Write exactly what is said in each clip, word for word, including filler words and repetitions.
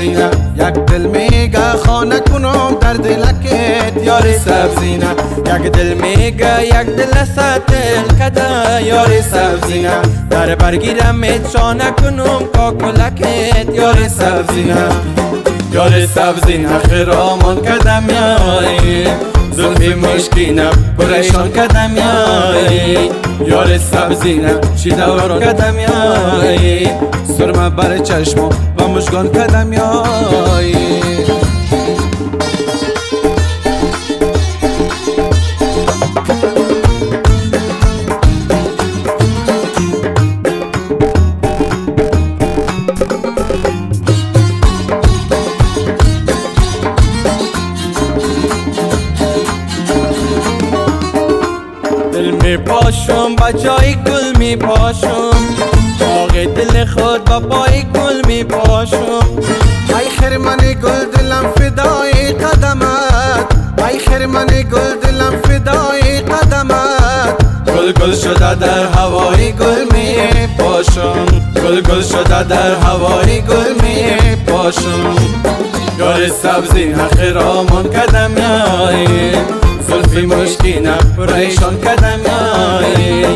سبزینه یک دل میگه خانه کنم در دلکت یار سبزینه یک دل میگه یک دل ستل کده یار سبزینه در برگیرم چانه کنم کاکلکت یار سبزینه یار سبزینه خیرامان کدم یای زلفی مشکینه پریشان کدم یای یار سبزینه چی دوران کدم یای سرمه بر چشم و مشگان کدم یای دل می پاشم با جای گل می پاشم باغ دل خود با پای گل می پاشم ای خرمن گل دلم فدای قدمت ای خرمن گل دلم فدای قدمت گل گل شده در هوای گل می پاشم گل گل شده در هوای گل می پاشم یار سبزی خیرامان کدم یای زلفی مشکینه پریشان کدم یای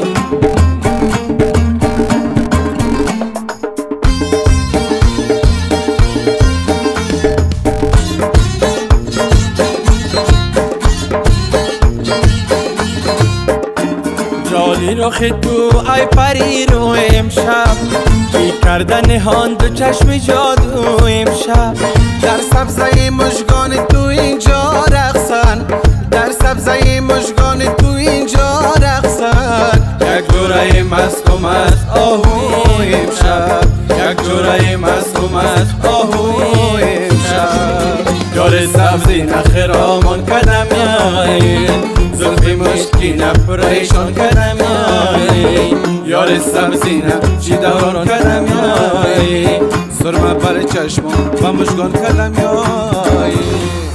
جالی رخ تو ای پری رو امشب بی کردن هان دو چشم جادو امشب در سبزه مژگان تو اینجا رقصن در سبزه مژگان تو اینجا رقصن یک جوره مست و مست آهو امشب یک جوره مست و مست آهو امشب یار سبزی نخیرامان کدم یای زلفی مشکینه پریشان کدم یای یار سبزی نه چی دوران کدم یای سرمه بر چشم و مشگان کدم یای